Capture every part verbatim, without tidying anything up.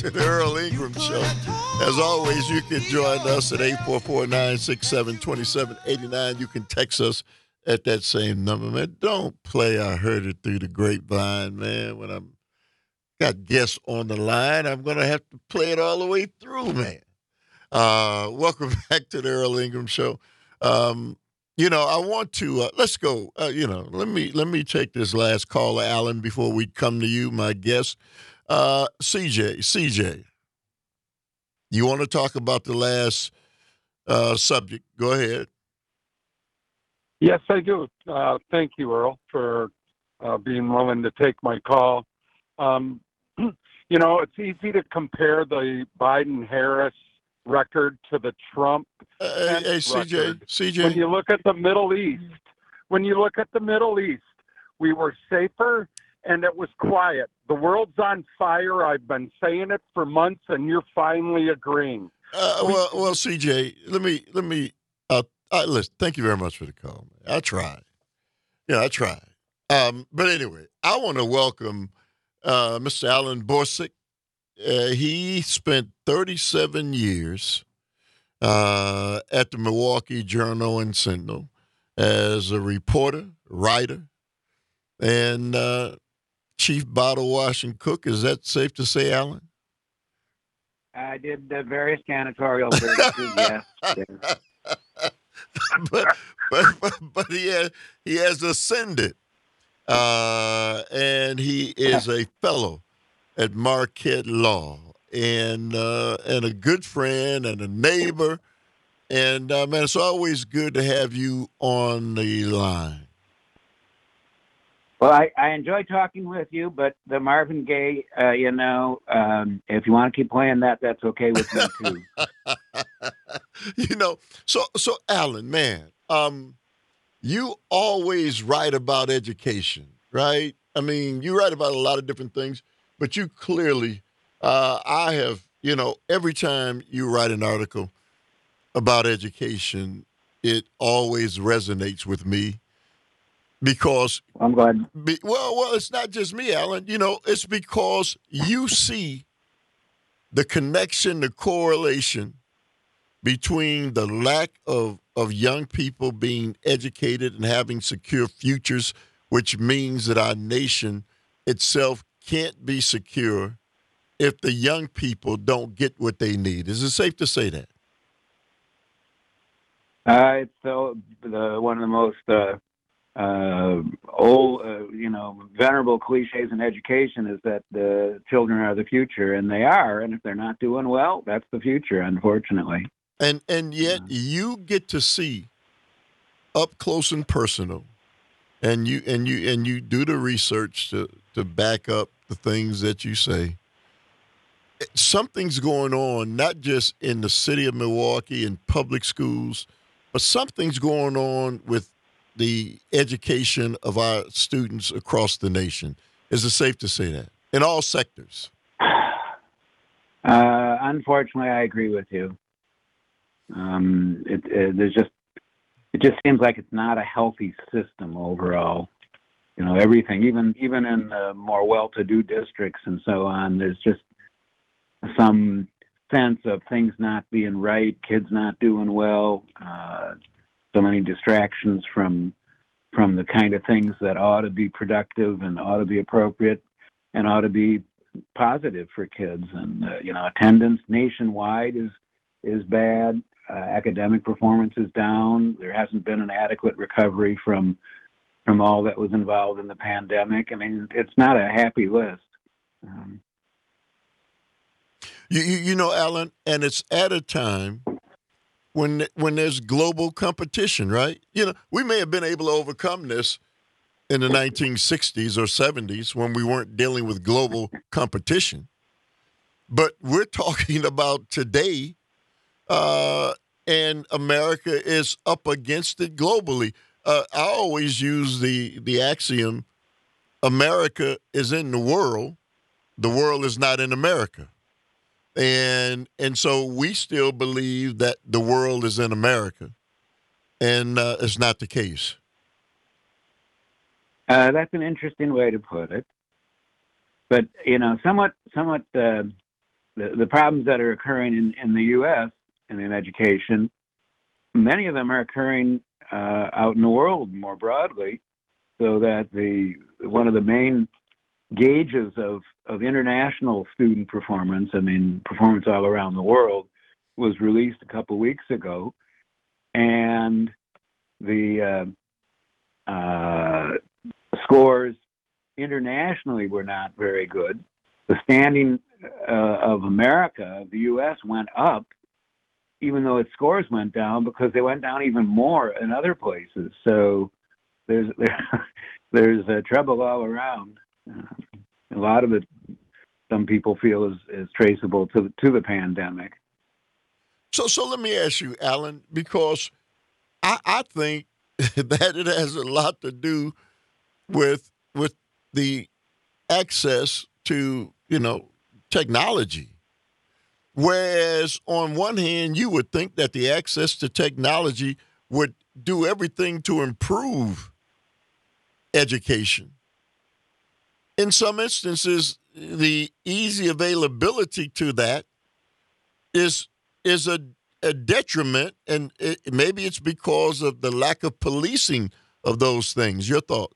to the Earl Ingram Show. As always, you can join us at eight four four, nine six seven, two seven eight nine. You can text us at that same number, man. Don't play I heard it through the grapevine, man. When I'm got guests on the line, I'm going to have to play it all the way through, man. Uh, welcome back to the Earl Ingram Show. Um, you know, I want to, uh, let's go, uh, you know, let me let me take this last caller, Alan, before we come to you, my guest. Uh, C J, C J, you want to talk about the last uh, subject? Go ahead. Yes, I do. Uh, thank you, Earl, for uh, being willing to take my call. Um, you know, it's easy to compare the Biden-Harris record to the Trump Uh, hey, C J, record. C J. When you look at the Middle East, when you look at the Middle East, we were safer and it was quiet. The world's on fire. I've been saying it for months, and you're finally agreeing. Uh, well, well, C J, let me let me. Uh, uh, listen. Thank you very much for the call, man. I tried. Yeah, I tried. Um, but anyway, I want to welcome uh, Mister Alan Borsig. Uh, he spent thirty-seven years uh, at the Milwaukee Journal and Sentinel as a reporter, writer, and uh, chief bottle washing cook. Is that safe to say, Alan? I did uh, various janitorial services, yes. but, but, but, but he, has, he has ascended, uh, and he is a fellow at Marquette Law, and uh, and a good friend and a neighbor. And, uh, man, it's always good to have you on the line. Well, I, I enjoy talking with you, but the Marvin Gaye, uh, you know, um, if you want to keep playing that, that's okay with me, too. you know, so, so Alan, man, um, you always write about education, right? I mean, you write about a lot of different things, but you clearly, uh, I have, you know, every time you write an article about education, it always resonates with me because, I'm glad. be, well, well, it's not just me, Alan. You know, it's because you see the connection, the correlation between the lack of, of young people being educated and having secure futures, which means that our nation itself can't be secure if the young people don't get what they need. Is it safe to say that? Uh, it's the, the one of the most uh, uh, old, uh, you know, venerable cliches in education is that the children are the future, and they are. And if they're not doing well, that's the future, unfortunately. And and yet you get to see up close and personal, and you and you and you do the research to to back up the things that you say. Something's going on, not just in the city of Milwaukee and public schools, but something's going on with the education of our students across the nation. Is it safe to say that in all sectors? Uh, unfortunately, I agree with you. Um, it, it, there's just, it just seems like it's not a healthy system overall. You know, everything, even even in the more well-to-do districts and so on, there's just some sense of things not being right, kids not doing well, uh, so many distractions from from the kind of things that ought to be productive and ought to be appropriate and ought to be positive for kids. And uh, you know, attendance nationwide is is bad. Uh, academic performance is down. There hasn't been an adequate recovery from from all that was involved in the pandemic. I mean, it's not a happy list. Um, You, you, you know, Alan, and it's at a time when when there's global competition, right? You know, we may have been able to overcome this in the nineteen sixties or seventies when we weren't dealing with global competition. But we're talking about today, uh, and America is up against it globally. Uh, I always use the the axiom, America is in the world, the world is not in America. And and so we still believe that the world is in America, and uh, it's not the case. uh, that's an interesting way to put it. But you know, somewhat, somewhat uh, the, the problems that are occurring in, in the U S and in education, many of them are occurring uh, out in the world more broadly, so that the one of the main gauges of, of international student performance, I mean, performance all around the world, was released a couple weeks ago, and the uh, uh, scores internationally were not very good. The standing uh, of America, the U S, went up, even though its scores went down, because they went down even more in other places. So there's there, there's uh, trouble all around. Uh, a lot of it, some people feel, is, is traceable to the, to the pandemic. So, so let me ask you, Alan, because I, I think that it has a lot to do with with the access to, you know, technology. Whereas on one hand, you would think that the access to technology would do everything to improve education. In some instances, the easy availability to that is is a, a detriment, and it, maybe it's because of the lack of policing of those things. Your thought?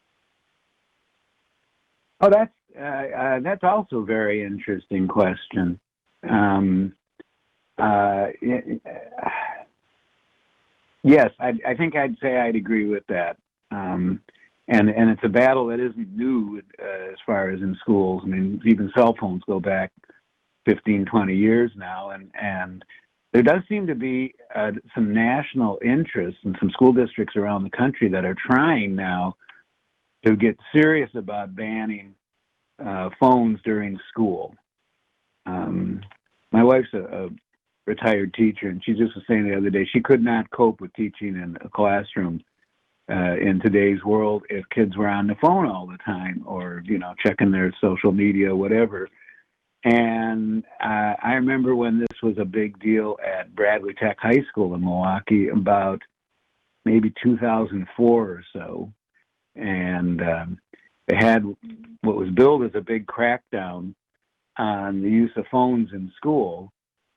Oh, that's uh, uh, that's also a very interesting question. Um, uh, yes, I, I think I'd say I'd agree with that. Um, and and it's a battle that isn't new uh, as far as in schools. I mean, even cell phones go back fifteen, twenty years now, and, and there does seem to be uh, some national interest in some school districts around the country that are trying now to get serious about banning uh, phones during school. Um, my wife's a, a retired teacher, and she just was saying the other day she could not cope with teaching in a classroom uh, in today's world if kids were on the phone all the time, or, you know, checking their social media, whatever. And uh, I remember when this was a big deal at Bradley Tech High School in Milwaukee, about maybe two thousand four or so, and um, they had what was billed as a big crackdown on the use of phones in school.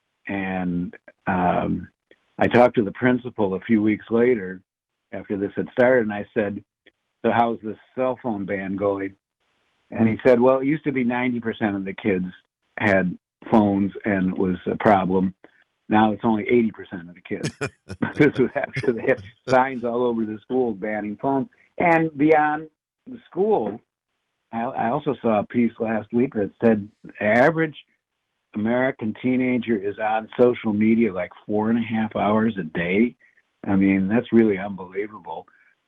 And um, I talked to the principal a few weeks later after this had started, and I said, "So how's this cell phone ban going?" And he said, "Well, it used to be ninety percent of the kids had phones and it was a problem. Now it's only eighty percent of the kids." This was after they had signs all over the school banning phones. And beyond the school, I, I also saw a piece last week that said the average American teenager is on social media like four and a half hours a day. I mean, that's really unbelievable.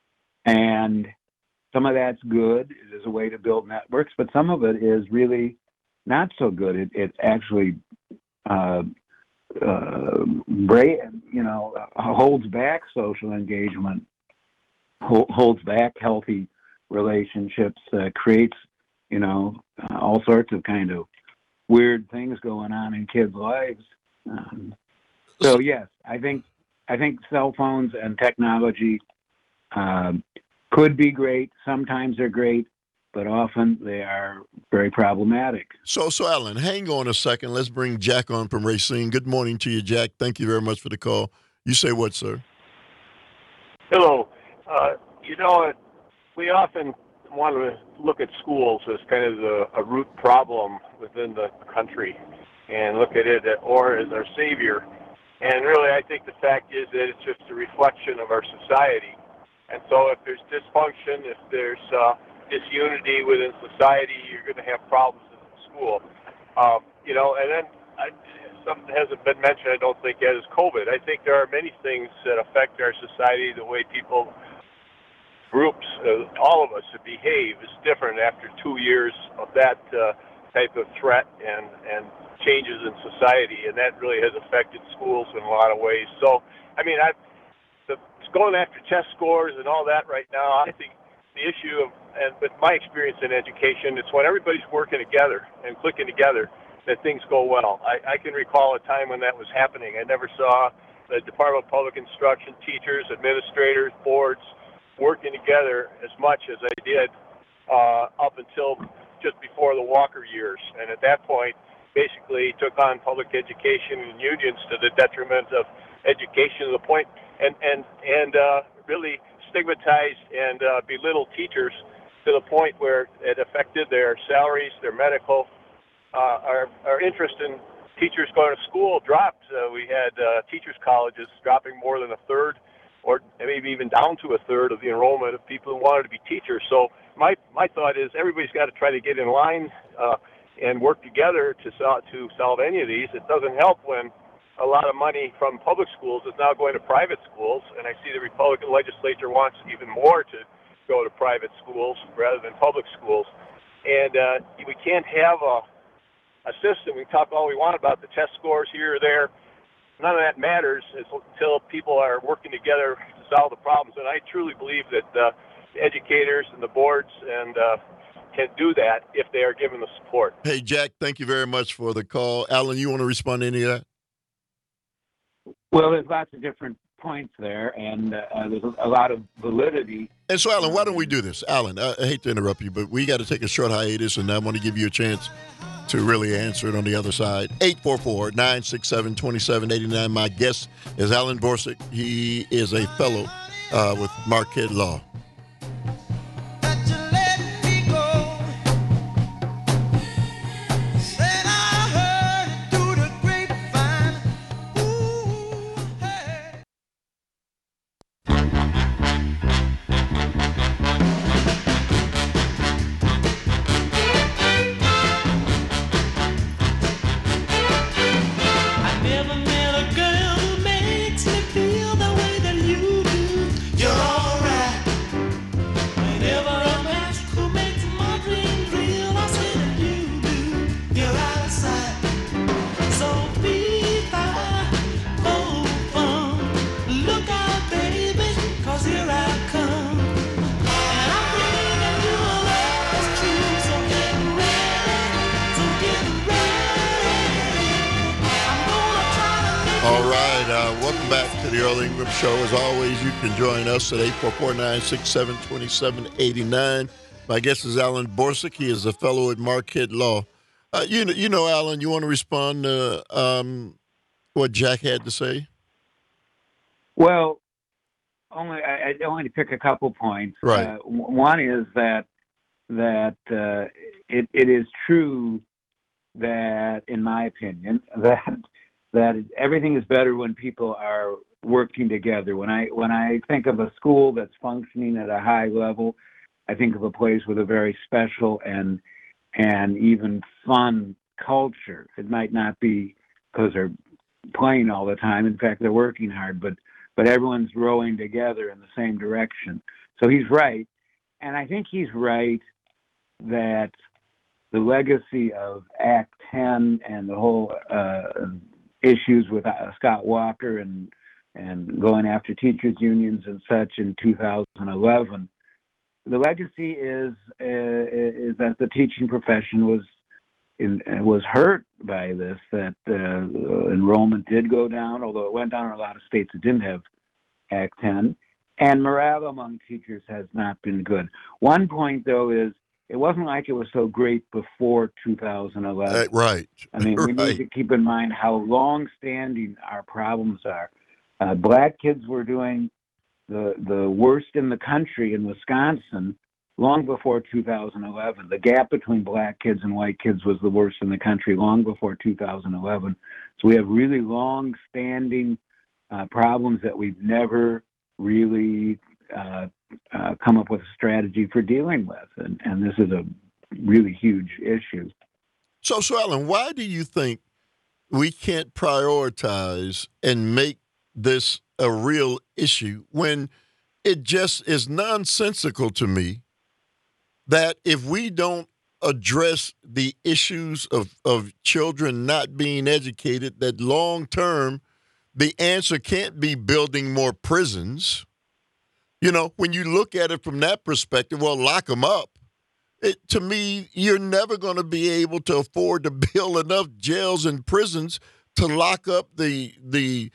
And some of that's good. It is a way to build networks, but some of it is really not so good. It, it actually, uh, uh, bra- you know, holds back social engagement, ho- holds back healthy relationships, uh, creates, you know, uh, all sorts of kind of weird things going on in kids' lives. Um, so yes, I think I think cell phones and technology um, could be great. Sometimes they're great, but often they are very problematic. So, so Alan, hang on a second. Let's bring Jack on from Racine. Good morning to you, Jack. Thank you very much for the call. You say what, sir? Hello. Uh, you know, we often want to look at schools as kind of the, a root problem within the country and look at it or as our savior. And really, I think the fact is that it's just a reflection of our society. And so if there's dysfunction, if there's uh, disunity within society, you're going to have problems in the school. Um, you know, and then I, something that hasn't been mentioned, I don't think, yet, is COVID. I think there are many things that affect our society, the way people, groups, uh, all of us behave is different after two years of that uh, type of threat and, and changes in society, and that really has affected schools in a lot of ways. So, I mean, I the, going after test scores and all that right now, I think the issue of, and with my experience in education, it's when everybody's working together and clicking together that things go well. I, I can recall a time when that was happening. I never saw the Department of Public Instruction, teachers, administrators, boards working together as much as I did uh, up until just before the Walker years. And at that point, basically took on public education and unions to the detriment of education to the point and and and uh, really stigmatized and uh, belittled teachers to the point where it affected their salaries, their medical, uh, our our interest in teachers going to school dropped. Uh, we had uh, teachers' colleges dropping more than a third, or maybe even down to a third of the enrollment of people who wanted to be teachers. So my my thought is everybody's got to try to get in line uh, and work together to solve, to solve any of these. It doesn't help when a lot of money from public schools is now going to private schools, and I see the Republican legislature wants even more to go to private schools rather than public schools. And uh, we can't have a, a system. We talk all we want about the test scores here or there. None of that matters until people are working together to solve the problems. And I truly believe that uh, the educators and the boards and uh, can do that if they are given the support. Hey, Jack, thank you very much for the call. Alan, you want to respond to any of that? Well, there's lots of different points there, and uh, there's a lot of validity. And so, Alan, why don't we do this? Alan, I, I hate to interrupt you, but we got to take a short hiatus, and I want to give you a chance to really answer it on the other side. eight four four, nine six seven, two seven eight nine. My guest is Alan Borsig. He is a fellow uh, with Marquette Law. All right, uh, welcome back to the Earl Ingram Show. As always, you can join us at eight four four, nine six seven, two seven eight nine. My guest is Alan Borsig. He is a fellow at Marquette Law. Uh, you, know, you know, Alan, you want to respond to um, what Jack had to say? Well, only I, I only to pick a couple points. Right. Uh, one is that that uh, it, it is true that, in my opinion, that that everything is better when people are working together. When I when I think of a school that's functioning at a high level, I think of a place with a very special and and even fun culture. It might not be because they're playing all the time. In fact, they're working hard, but but everyone's rowing together in the same direction. So he's right, and I think he's right that the legacy of Act ten and the whole uh, issues with uh, Scott Walker and and going after teachers unions and such in two thousand eleven, the legacy is uh, is that the teaching profession was in, was hurt by this. That uh, enrollment did go down, although it went down in a lot of states that didn't have Act ten, and morale among teachers has not been good. One point, though, is it wasn't like it was so great before two thousand eleven. Uh, right. I mean, we right. need to keep in mind how long-standing our problems are. Uh, black kids were doing the the worst in the country in Wisconsin long before two thousand eleven. The gap between black kids and white kids was the worst in the country long before two thousand eleven. So we have really long-standing uh, problems that we've never really uh, uh, come up with a strategy for dealing with, and, and this is a really huge issue. So, so Alan, why do you think we can't prioritize and make this a real issue when it just is nonsensical to me that if we don't address the issues of, of children not being educated, that long term, the answer can't be building more prisons. You know, when you look at it from that perspective, well, lock them up. It, to me, you're never going to be able to afford to build enough jails and prisons to lock up the the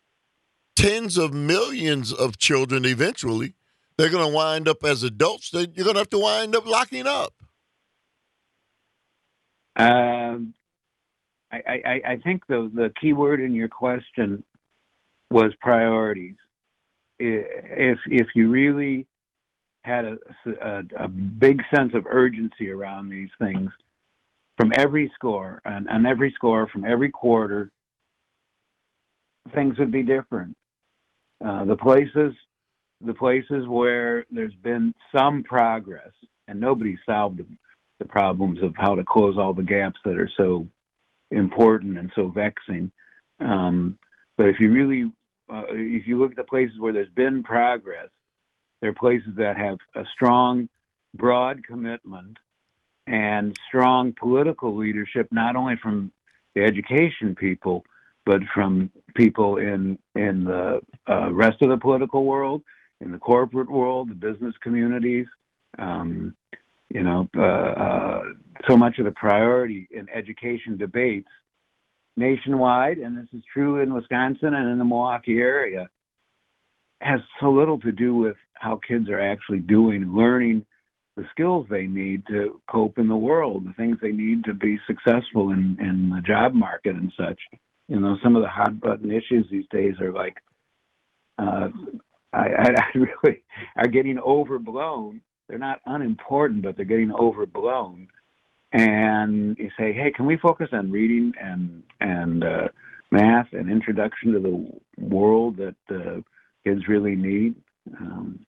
tens of millions of children eventually. They're going to wind up as adults that you're going to have to wind up locking up. Um, I, I, I think the, the key word in your question was priorities. If if you really had a, a, a big sense of urgency around these things from every score, and on every score from every quarter, things would be different. Uh, the places, the places where there's been some progress, and nobody's solved the, the problems of how to close all the gaps that are so important and so vexing. Um, but if you really, uh, if you look at the places where there's been progress, there are places that have a strong, broad commitment and strong political leadership, not only from the education people, but from people in in the uh, rest of the political world, in the corporate world, the business communities. Um, you know, uh, uh, so much of the priority in education debates nationwide, and this is true in Wisconsin and in the Milwaukee area, has so little to do with how kids are actually doing, learning the skills they need to cope in the world, the things they need to be successful in, in the job market and such. You know, some of the hot button issues these days are like, uh, I, I, I really are getting overblown. They're not unimportant, but they're getting overblown. And you say, hey, can we focus on reading and and uh, math and introduction to the world that uh, kids really need? Um,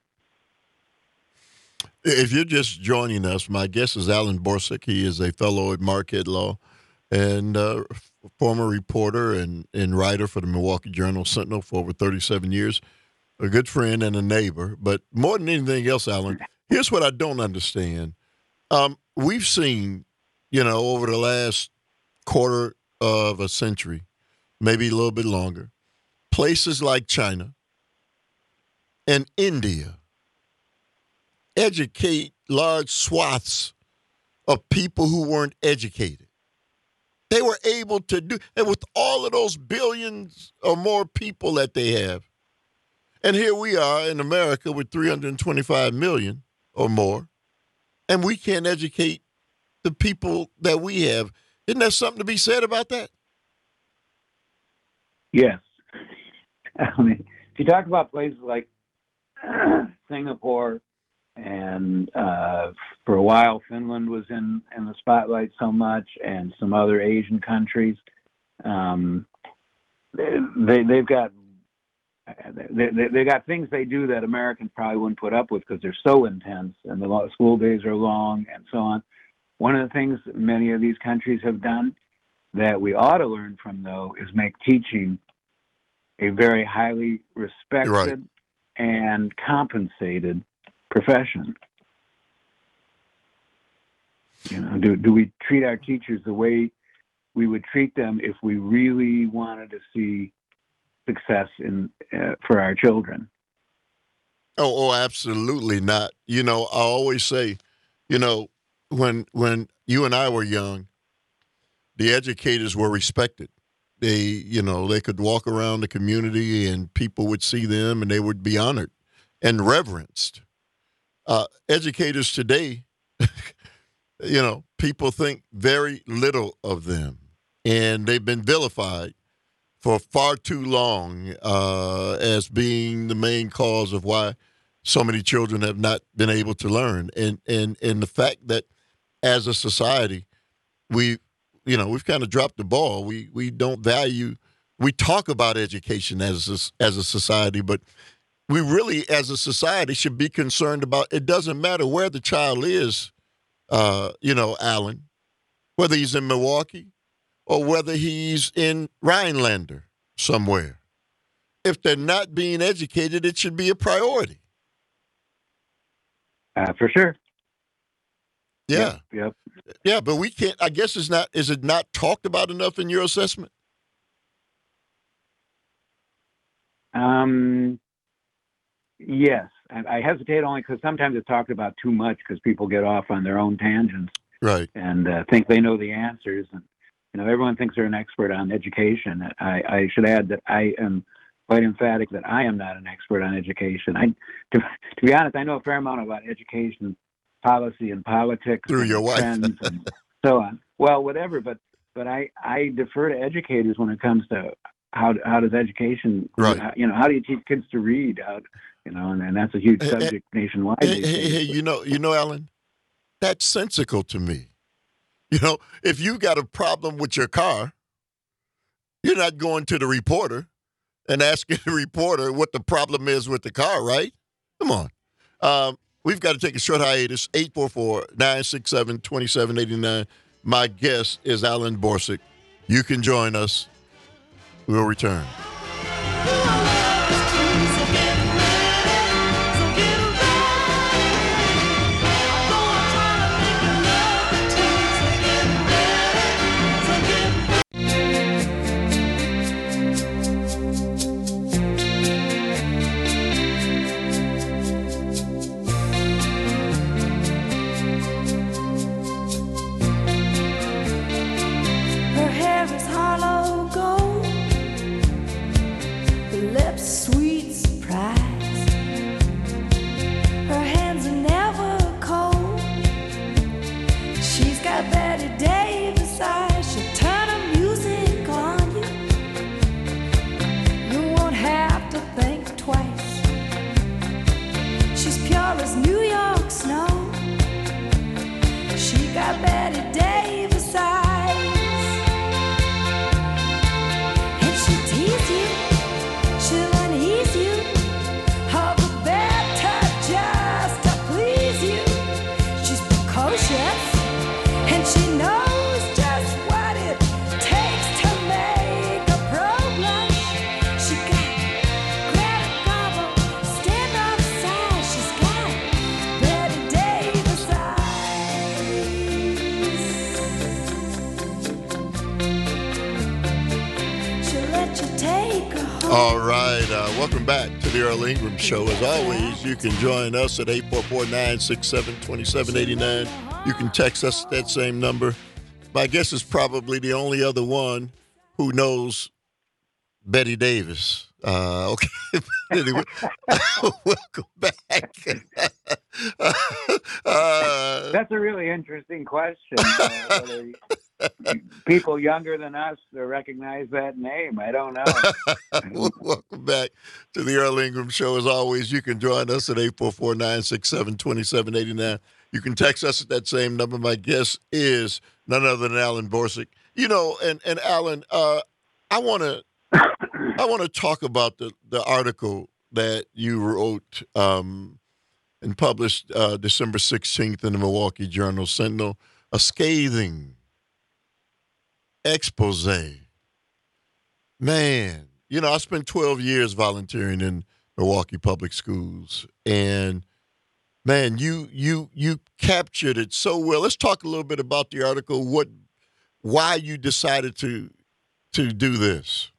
If you're just joining us, my guest is Alan Borsuk. He is a fellow at Marquette Law and uh, former reporter and, and writer for the Milwaukee Journal Sentinel for over thirty-seven years, a good friend and a neighbor. But more than anything else, Alan, here's what I don't understand. Um, we've seen, you know, over the last quarter of a century, maybe a little bit longer, places like China and India educate large swaths of people who weren't educated. They were able to do, and with all of those billions or more people that they have, and here we are in America with three hundred twenty-five million or more, and we can't educate the people that we have. Isn't there something to be said about that? yes. I mean, if you talk about places like Singapore, and uh, for a while Finland was in, in the spotlight so much, and some other Asian countries, um, they, they, they've got they, they, they got things they do that Americans probably wouldn't put up with because they're so intense, and the school days are long and so on. One of the things that many of these countries have done that we ought to learn from, though, is make teaching a very highly respected Right. and compensated profession. You know, do do we treat our teachers the way we would treat them if we really wanted to see success in uh, for our children? Oh, oh, absolutely not. You know, I always say, you know, when when you and I were young, the educators were respected. They, you know, they could walk around the community and people would see them and they would be honored and reverenced. Uh, educators today, you know, people think very little of them, and they've been vilified for far too long uh, as being the main cause of why so many children have not been able to learn. And and and the fact that as a society, we, you know, we've kind of dropped the ball. We we don't value. We talk about education as a, as a society, but we really, as a society, should be concerned about. It doesn't matter where the child is, uh, you know, Alan, whether he's in Milwaukee or whether he's in Rhinelander somewhere. If they're not being educated, it should be a priority. Uh, for sure. Yeah, Yep, yep. yeah, but we can't. I guess it's not. Is it not talked about enough in your assessment? Um, yes. I, I hesitate only because sometimes it's talked about too much because people get off on their own tangents Right. and uh, think they know the answers. And you know, everyone thinks they're an expert on education. I, I should add that I am quite emphatic that I am not an expert on education. I, to, to be honest, I know a fair amount about education policy and politics Through and your wife. trends and so on. Well, whatever, but but I, I defer to educators when it comes to how how does education, Right. how, you know, how do you teach kids to read? How, you know, and, and that's a huge Hey, hey, subject nationwide hey, these hey, days. hey, you know, you know, Alan, that's sensical to me. You know, if you got a problem with your car, you're not going to the reporter and asking the reporter what the problem is with the car, right? Come on. Um, we've got to take a short hiatus. eight four four, nine six seven, two seven eight nine. My guest is Alan Borsig. You can join us. We'll return. Her hair is hollow gold, her lips sweet surprise. Her hands are never cold. She's got Betty Davis eyes. She'll turn her music on you. You won't have to think twice. She's pure as New York snow. She got Betty Davis eyes. And she'll tease you, she'll unease you, all the better just to please you. She's precocious, and she knows just what it takes to make a pro blush. She got Greta Garbo, stand off side. She's got Betty Davis eyes. She'll let you take her home. All right. Uh, welcome back to the Earl Ingram Show. As always, you can join us at eight four four, nine six seven, two seven eight nine. You can text us at that same number. My guess is probably the only other one who knows Betty Davis. Uh, okay. Anyway, welcome back. uh, That's a really interesting question. Uh, whether people younger than us recognize that name, I don't know. welcome back to the Earl Ingram Show. As always, you can join us at eight four four, nine six seven, two seven eight nine. You can text us at that same number. My guest is none other than Alan Borsig. You know, and, and Alan, uh, I want to I want to talk about the, the article that you wrote um, and published uh, December sixteenth in the Milwaukee Journal Sentinel, a scathing expose. Man, you know, I spent twelve years volunteering in Milwaukee Public Schools, and man, you you you captured it so well. Let's talk a little bit about the article. What, why you decided to to do this?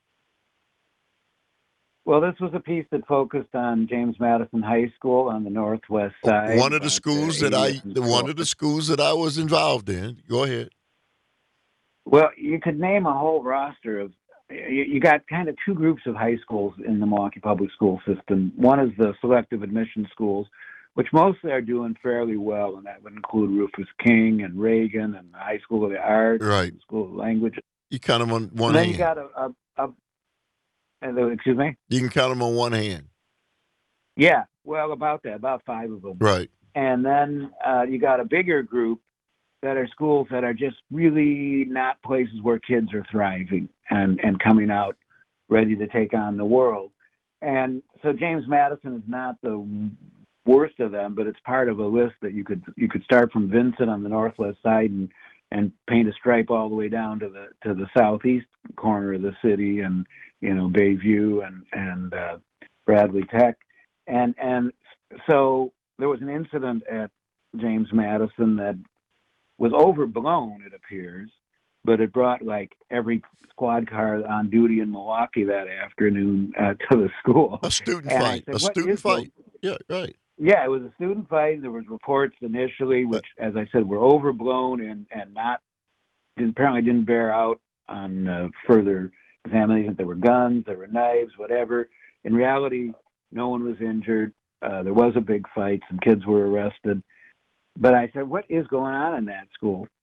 Well, this was a piece that focused on James Madison High School on the northwest side. One of the about, schools uh, that I eightieth and one of the twelfth. schools that I was involved in. Go ahead. Well, you could name a whole roster of. You, you got kind of two groups of high schools in the Milwaukee Public School System. One is the selective admission schools, which mostly are doing fairly well, and that would include Rufus King and Reagan and the High School of the Arts, Right. and School of Language. You count them on one And then hand. you got a, a, a, a excuse me. You can count them on one hand. Yeah, well, about that, about five of them. Right. And then uh, you got a bigger group that are schools that are just really not places where kids are thriving and, and coming out ready to take on the world. And so James Madison is not the worst of them, but it's part of a list that you could you could start from Vincent on the northwest side and and paint a stripe all the way down to the to the southeast corner of the city, and you know Bayview and and uh, Bradley Tech, and and so there was an incident at James Madison that was overblown, it appears, but it brought like every squad car on duty in Milwaukee that afternoon uh, to the school. A student And I fight. said, A "What student is going-" fight. Yeah, right. Yeah, it was a student fight. There was reports initially, which, as I said, were overblown and, and not didn't, apparently didn't bear out on uh, further examination. There were guns, there were knives, whatever. In reality, no one was injured. Uh, there was a big fight. Some kids were arrested. But I said, what is going on in that school?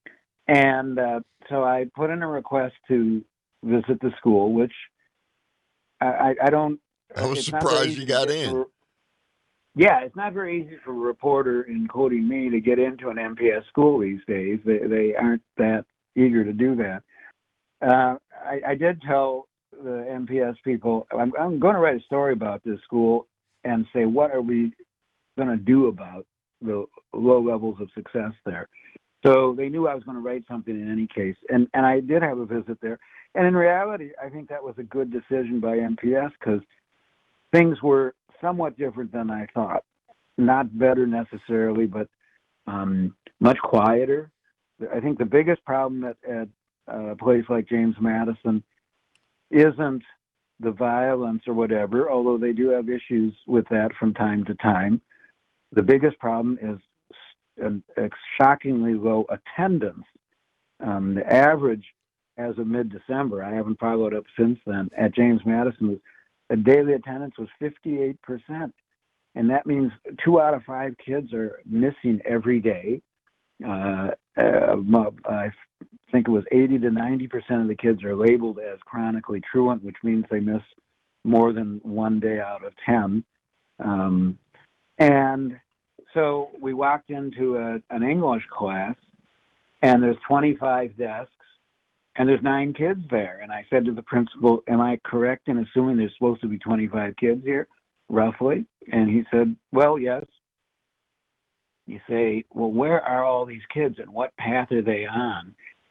And uh, so I put in a request to visit the school, which I, I, I don't. I was It's not very surprised easy you to got get in. for- Yeah, it's not very easy for a reporter, including me, to get into an M P S school these days. They they aren't that eager to do that. Uh, I, I did tell the M P S people, I'm, I'm going to write a story about this school and say, what are we going to do about the low levels of success there? So they knew I was going to write something in any case. And, and I did have a visit there. And in reality, I think that was a good decision by M P S because things were somewhat different than I thought. Not better necessarily, but um, much quieter. I think the biggest problem at, at a place like James Madison isn't the violence or whatever, although they do have issues with that from time to time. The biggest problem is a, a shockingly low attendance. Um, the average as of mid-December, I haven't followed up since then, at James Madison, was, the daily attendance was fifty-eight percent. And that means two out of five kids are missing every day. Uh, uh, I think it was eighty to ninety percent of the kids are labeled as chronically truant, which means they miss more than one day out of ten. Um, and so we walked into a, an English class, and there's twenty-five desks, and there's nine kids there. And I said to the principal, am I correct in assuming there's supposed to be twenty-five kids here, roughly? And he said, well, yes. You say, well, where are all these kids and what path are they on?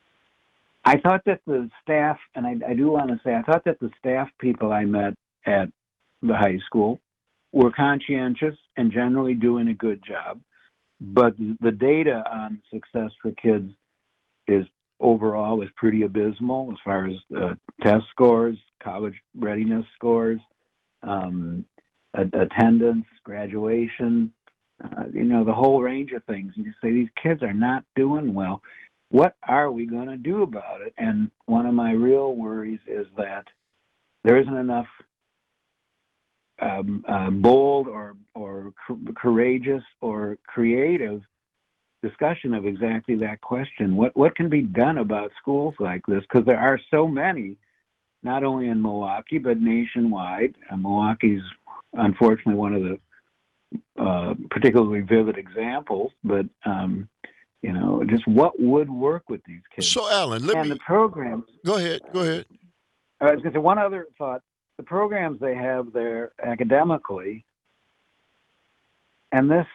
I thought that the staff, and I, I do want to say, I thought that the staff people I met at the high school were conscientious and generally doing a good job. But the data on success for kids is overall is pretty abysmal as far as uh, test scores, college readiness scores, um, a- attendance, graduation, uh, you know, the whole range of things. And you say these kids are not doing well. What are we going to do about it? And one of my real worries is that there isn't enough um, uh, bold or or c- courageous or creative discussion of exactly that question. What what can be done about schools like this? Because there are so many, not only in Milwaukee but nationwide. Uh, Milwaukee's unfortunately one of the uh, particularly vivid examples. But um, you know, just what would work with these kids? So, Alan, let and me the programs. go ahead. Go ahead. I was going to say one other thought. The programs they have there academically, and this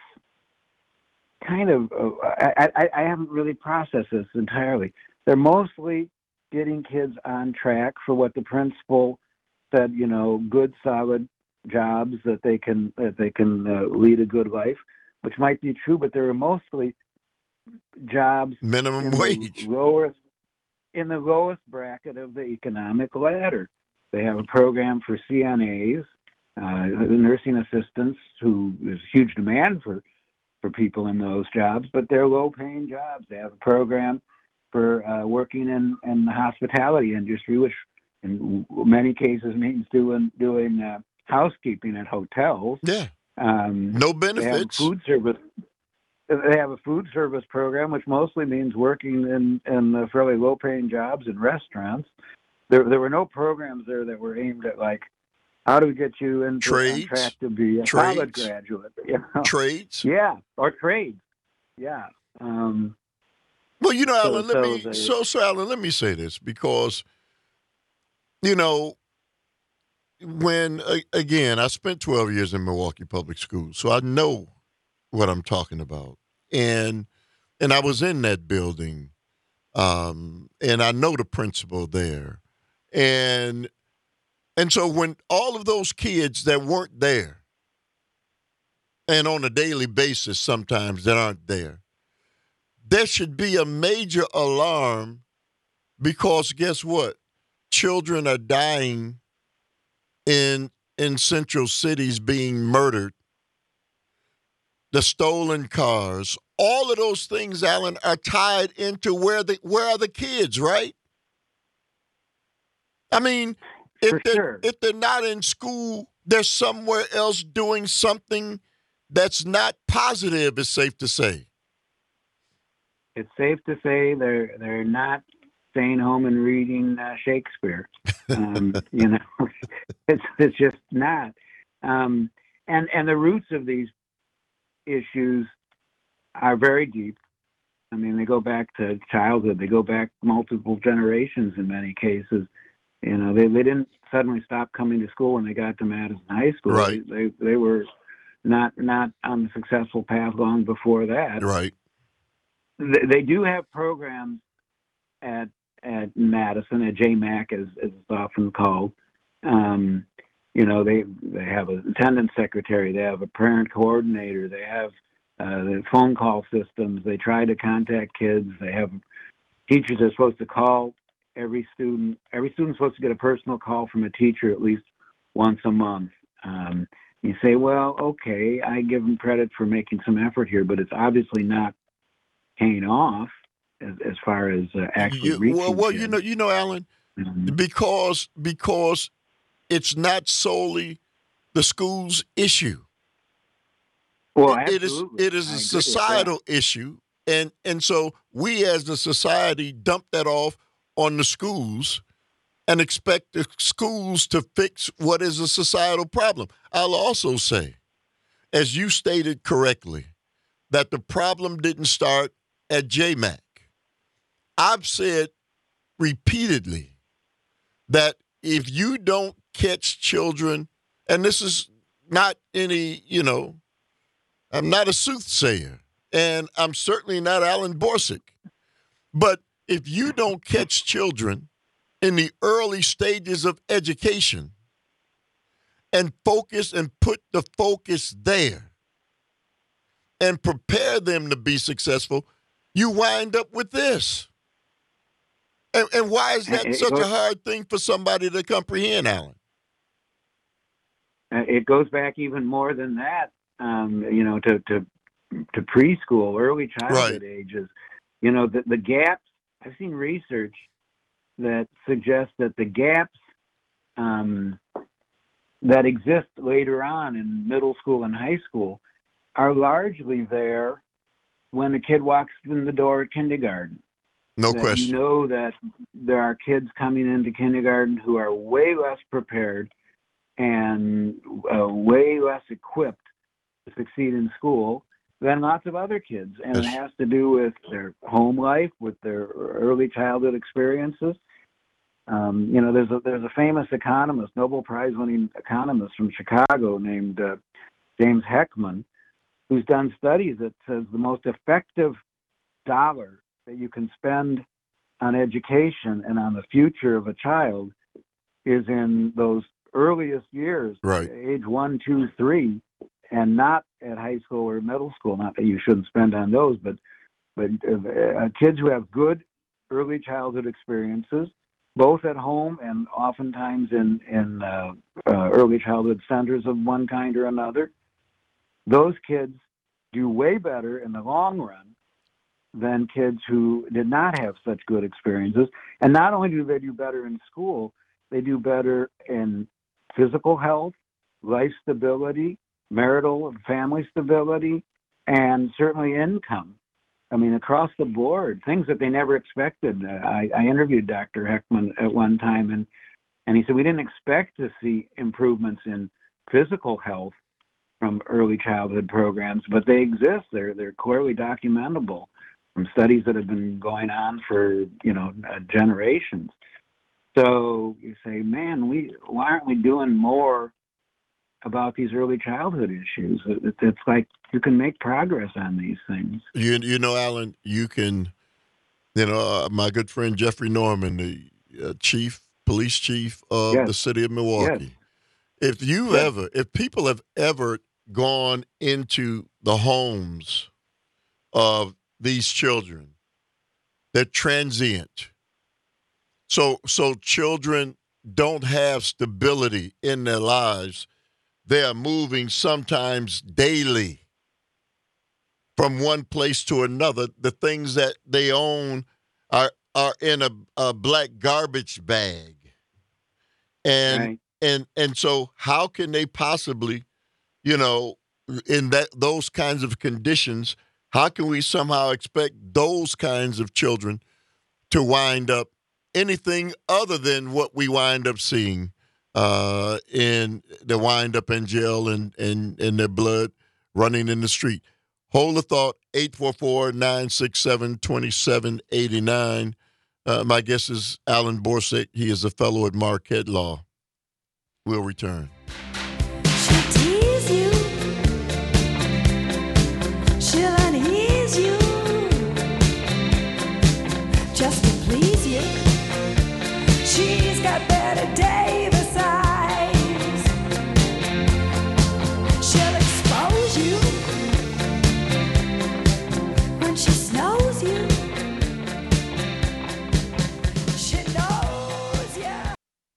kind of, uh, I, I, I haven't really processed this entirely. They're mostly getting kids on track for what the principal said, you know, good, solid jobs that they can, that they can uh, lead a good life, which might be true, but they're mostly jobs Minimum in wage. the lowest, in the lowest bracket of the economic ladder. They have a program for C N As, uh, nursing assistants, who is huge demand for, for people in those jobs, but they're low-paying jobs. They have a program for uh, working in, in the hospitality industry, which in many cases means doing doing uh, housekeeping at hotels. Yeah. Um, No they have a benefits. food service. They have a food service program, which mostly means working in, in uh, fairly low-paying jobs in restaurants. There, there were no programs there that were aimed at, like, how do we get you into Trades. on track to be a Trades. college graduate? You know? Trades. Yeah, or trades. Yeah. Um, Well, you know, So- Alan, let so me the- so so Alan, let me say this because, you know, when a- again, I spent twelve years in Milwaukee Public Schools, so I know what I'm talking about, and and I was in that building, um, and I know the principal there, and and so when all of those kids that weren't there, and on a daily basis sometimes that aren't there, there should be a major alarm because guess what? Children are dying in in central cities being murdered. The stolen cars, all of those things, Alan, are tied into where the where are the kids, right? I mean, if For they're sure. if they're not in school, they're somewhere else doing something that's not positive, it's safe to say. it's safe to say they're they're not staying home and reading uh, Shakespeare. Um, you know, it's it's just not. Um, and and the roots of these issues are very deep. I mean, they go back to childhood. They go back multiple generations in many cases. You know, they, they didn't suddenly stop coming to school when they got to Madison High School. Right. They, they they were not not on the successful path long before that. Right. They, they do have programs at at Madison, at J MAC as, as it's often called. Um, you know, they they have an attendance secretary. They have a parent coordinator. They have uh, the phone call systems. They try to contact kids. They have teachers that are supposed to call every student. Every student's supposed to get a personal call from a teacher at least once a month. Um, you say, well, okay, I give them credit for making some effort here, but it's obviously not paying off as, as far as uh, actually You- reaching well, well, kids. you know, you know, Alan, Mhm. because because it's not solely the school's issue. Well, It is absolutely. it is I a agree with that. societal issue, and and so we as the society dump that off on the schools and expect the schools to fix what is a societal problem. I'll also say, as you stated correctly, that the problem didn't start at J MAC. I've said repeatedly that if you don't catch children, and this is not any, you know, I'm not a soothsayer, and I'm certainly not Alan Borsick, but if you don't catch children in the early stages of education and focus and put the focus there and prepare them to be successful, you wind up with this. And, and why is that It such goes- a hard thing for somebody to comprehend, Alan? Uh, It goes back even more than that, um, you know, to, to to preschool, early childhood ages. You know, the, the gaps, I've seen research that suggests that the gaps um, that exist later on in middle school and high school are largely there when a kid walks in the door at kindergarten. No That question. You know that there are kids coming into kindergarten who are way less prepared and uh, way less equipped to succeed in school than lots of other kids. And it Yes. has to do with their home life, with their early childhood experiences. Um, you know, there's a, there's a famous economist, Nobel Prize winning economist from Chicago named uh, James Heckman, who's done studies that says the most effective dollar that you can spend on education and on the future of a child is in those earliest years, Right. age one, two, three, and not at high school or middle school. Not that you shouldn't spend on those, but but uh, kids who have good early childhood experiences, both at home and oftentimes in in uh, uh, early childhood centers of one kind or another, those kids do way better in the long run than kids who did not have such good experiences. And not only do they do better in school, they do better in physical health, life stability, marital and family stability, and certainly income. I mean, across the board, things that they never expected. Uh, I, I interviewed Doctor Heckman at one time, and, and he said, we didn't expect to see improvements in physical health from early childhood programs, but they exist. They're, they're clearly documentable from studies that have been going on for, you know, uh, generations. So you say, man, we why aren't we doing more about these early childhood issues? It, it's like you can make progress on these things. You you know, Alan, you can, you know, uh, my good friend Jeffrey Norman, the uh, chief, police chief of Yes. the city of Milwaukee. If you've Yes. ever, if people have ever gone into the homes of these children, they're transient. So so children don't have stability in their lives. They are moving sometimes daily from one place to another. The things that they own are are in a, a black garbage bag. And Right. and and so how can they possibly, you know, in that those kinds of conditions How can we somehow expect those kinds of children to wind up anything other than what we wind up seeing uh, in they wind up in jail and and in their blood running in the street? Hold the thought. eight four four, nine six seven, two seven eight nine. Uh, my guest is Alan Borsig. He is a fellow at Marquette Law. We'll return. She'll tease you. She'll unease you. Just to please you. She's got Betty Davis eyes. She'll expose you when she snows you. She knows you.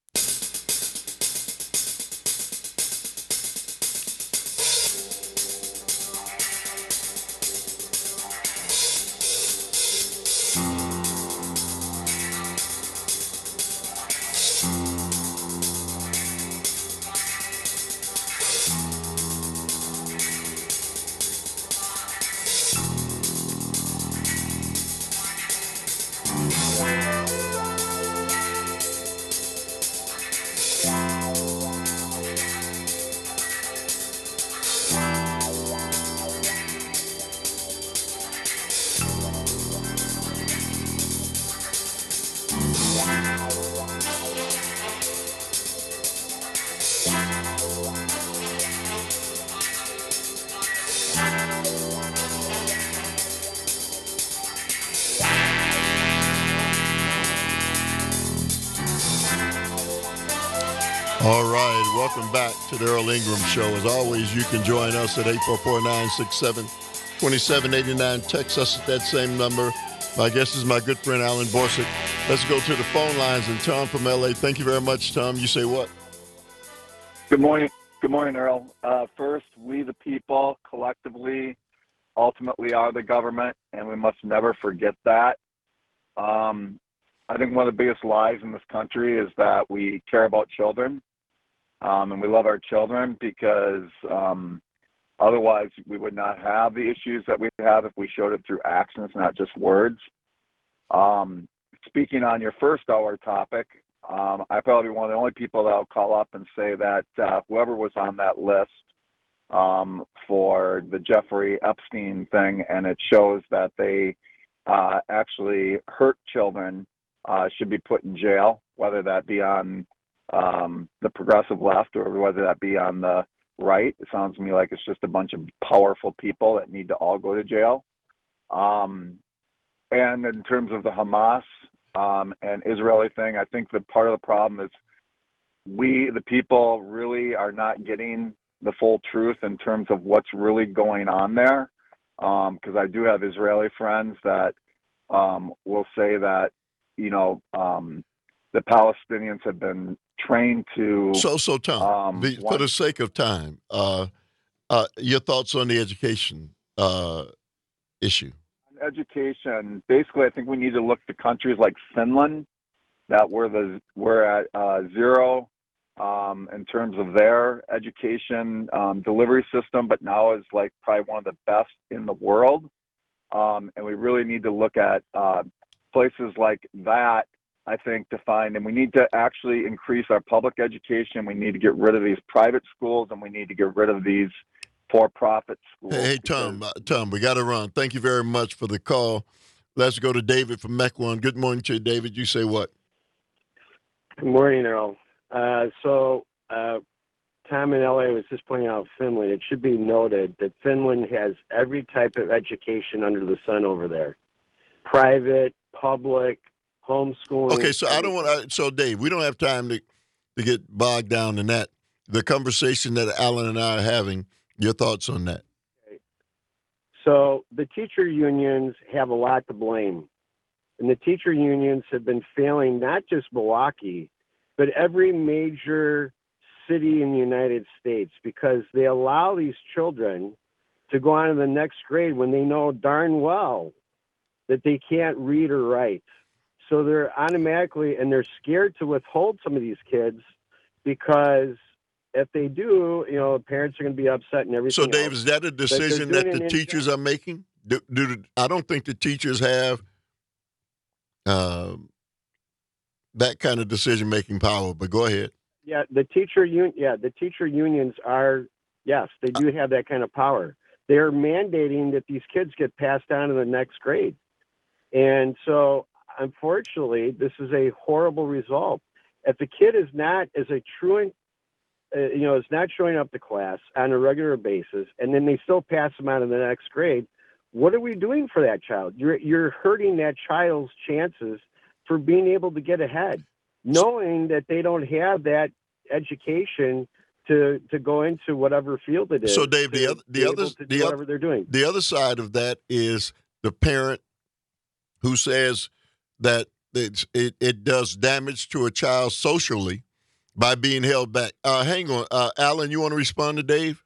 All right, welcome back to the Earl Ingram Show. As always, you can join us at eight four four, nine six seven, two seven eight nine. Text us at that same number. My guest is my good friend, Alan Borsig. Let's go to the phone lines. And Tom from L A, thank you very much, Tom. You say what? Good morning. Good morning, Earl. Uh, first, we the people collectively ultimately are the government, and we must never forget that. Um, I think one of the biggest lies in this country is that we care about children, um, and we love our children because um, otherwise we would not have the issues that we have if we showed it through actions, not just words. Um, speaking on your first hour topic, um, I probably one of the only people that will call up and say that uh, whoever was on that list um, for the Jeffrey Epstein thing, and it shows that they uh, actually hurt children, uh, should be put in jail, whether that be on um, the progressive left or whether that be on the right. It sounds to me like it's just a bunch of powerful people that need to all go to jail. Um, and in terms of the Hamas um, and Israeli thing, I think that part of the problem is we, the people, really are not getting the full truth in terms of what's really going on there. Because um, I do have Israeli friends that um, will say that, you know, um, the Palestinians have been trained to. So, so Tom, um, the, for want- the sake of time, uh, uh, your thoughts on the education uh, issue? Education. Basically, I think we need to look to countries like Finland that were the were at uh, zero um, in terms of their education um, delivery system, but now is like probably one of the best in the world. Um, and we really need to look at uh, places like that, I think, to find, and we need to actually increase our public education. We need to get rid of these private schools, and we need to get rid of these for-profit schools. Hey, hey Tom, uh, Tom, we got to run. Thank you very much for the call. Let's go to David from Mequon. Good morning to you, David. You say what? Good morning, Earl. Uh, so, uh, Tom in L A was just pointing out Finland. It should be noted that Finland has every type of education under the sun over there. Private, public, homeschooling. Okay, so I don't want to, so Dave, we don't have time to, to get bogged down in that. The conversation that Alan and I are having, your thoughts on that? So the teacher unions have a lot to blame. And the teacher unions have been failing not just Milwaukee, but every major city in the United States, because they allow these children to go on to the next grade when they know darn well that they can't read or write. So they're automatically, and they're scared to withhold some of these kids because if they do, you know, parents are going to be upset and everything. So, Dave, else. is that a decision that doing the an teachers are making? do, do the- I don't think the teachers have uh, that kind of decision making power. But go ahead. Yeah, the teacher un- yeah, the teacher unions are, yes, they do have that kind of power. They're mandating that these kids get passed on to the next grade. And so unfortunately, this is a horrible result. If the kid is not as a truant, uh, you know, is not showing up to class on a regular basis, and then they still pass them on to the next grade, what are we doing for that child? You're you're hurting that child's chances for being able to get ahead, knowing that they don't have that education to to go into whatever field it is. So, Dave, the to other be the able other to do the other whatever they're doing. the other side of that is the parent who says that it's, it it does damage to a child socially by being held back. Uh, hang on, uh, Alan, you want to respond to Dave?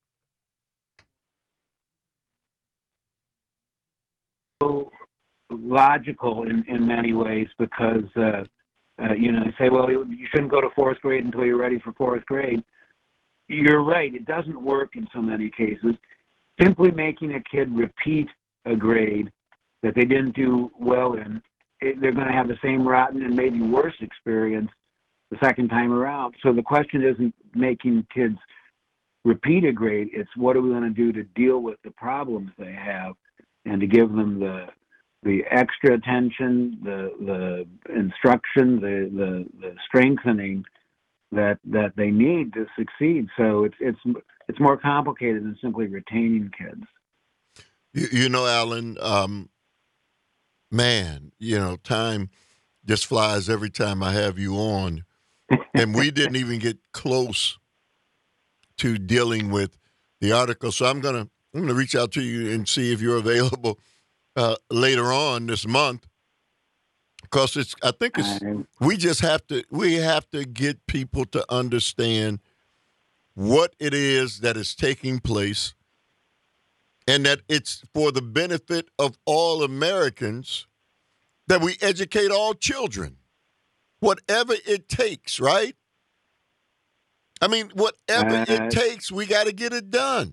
So logical in, in many ways because, uh, uh, you know, they say, well, you you shouldn't go to fourth grade until you're ready for fourth grade. You're right. It doesn't work in so many cases. Simply making a kid repeat a grade that they didn't do well in, it, they're going to have the same rotten and maybe worse experience the second time around. So the question isn't making kids repeat a grade. It's what are we going to do to deal with the problems they have and to give them the the extra attention, the the instruction, the the, the strengthening that that they need to succeed. So it's it's it's more complicated than simply retaining kids. You, you know, Alan, um, man, you know, time just flies every time I have you on, and we didn't even get close to dealing with the article. So I'm gonna I'm gonna reach out to you and see if you're available uh, later on this month, because it's I think it's Um, we just have to we have to get people to understand what it is that is taking place, and that it's for the benefit of all Americans that we educate all children, whatever it takes, right? I mean, whatever Uh, it takes, we got to get it done.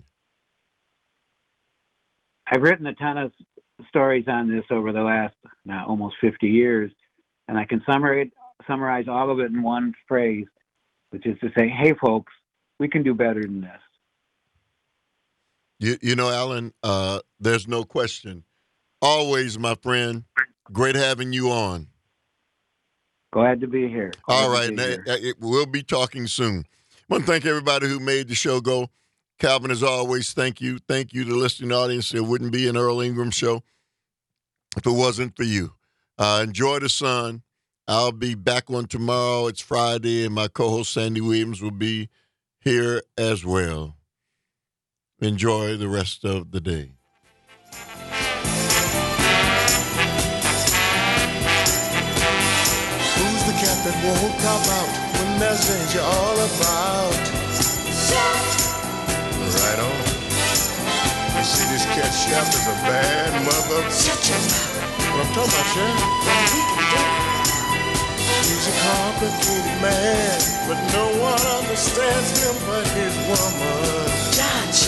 I've written a ton of stories on this over the last now almost fifty years, and I can summarize summarize all of it in one phrase, which is to say, hey, folks, we can do better than this. You, you know, Alan, uh, there's no question. Always, my friend, great having you on. Glad to be here. Glad All to right, be now, here. uh, it- we'll be talking soon. I want to thank everybody who made the show go. Calvin, as always, thank you. Thank you to the listening audience. It wouldn't be an Earl Ingram show if it wasn't for you. Uh, enjoy the sun. I'll be back on tomorrow. It's Friday, and my co-host Sandy Williams will be here as well. Enjoy the rest of the day. Who's the cat that won't cop out when there's danger all about? Right on. You see, this cat chef is a bad mother. Shut your mouth. What I'm talking about, chef? We can do it. He's a complicated man, but no one understands him but his woman. John